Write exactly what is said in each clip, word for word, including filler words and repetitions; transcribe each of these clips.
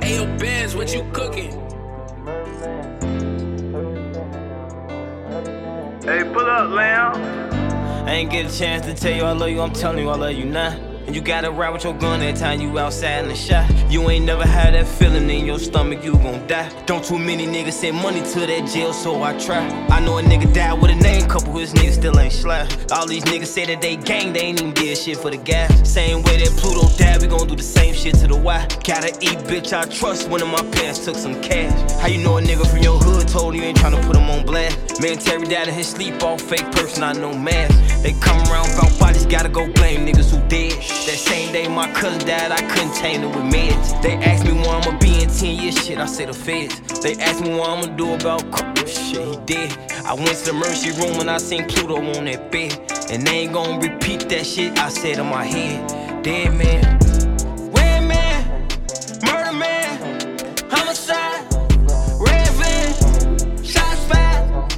Hey, yo, Benz, what you cooking? Hey, pull up, Lamb. I ain't get a chance to tell you I love you, I'm telling you I love you now. And you gotta ride with your gun every time you outside in the shot. You ain't never had that feeling in your stomach, you gon' die. Don't too many niggas send money to that jail, so I try. I know a nigga died with a name, couple of his niggas still ain't slap. All these niggas say that they gang, they ain't even did shit for the gas. Same way that Pluto died, we gon' do the same shit to the Y. Gotta eat, bitch, I trust. One of my parents took some cash. How you know a nigga from your hood told you ain't tryna put him on blast? Man, Terry died in his sleep, all fake person, I know mask. They come around about bodies, gotta go blame niggas who dead. That same day my cousin died, I couldn't tame it with meds. They asked me where I'ma be in ten years, shit, I say the feds. They asked me what I'ma do about shit, he dead. I went to the emergency room and I seen Pluto on that bed. And they ain't gon' repeat that shit I said in my head. Dead man, red man, murder man, homicide, red van, shots fired,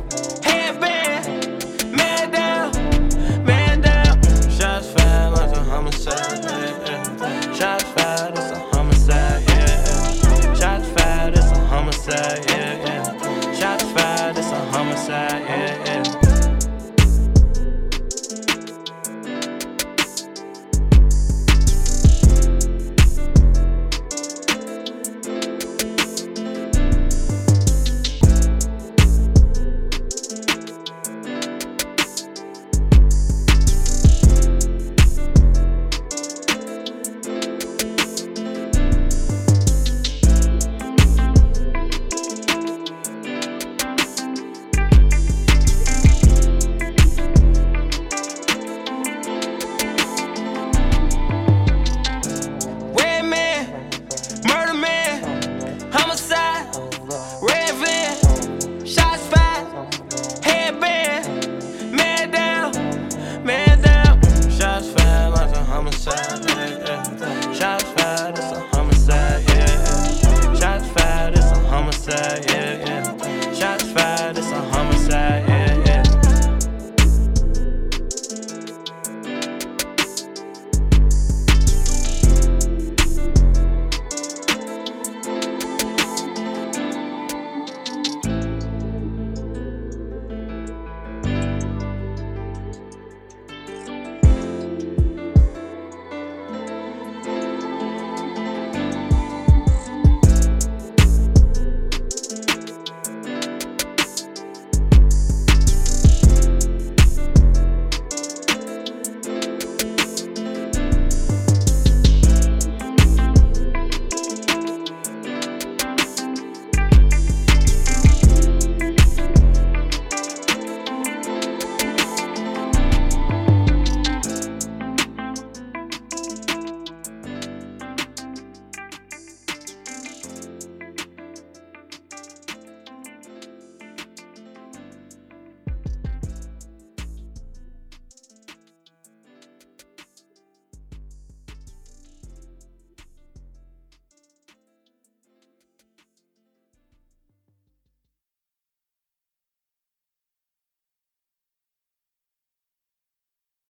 headband, man down, man down. Shots fired, that's a homicide, yeah, yeah. Shots fired, that's a homicide, yeah, yeah. Shots fired, that's a homicide, yeah, yeah. Shots fired, that's a homicide, yeah, yeah. Shots fired,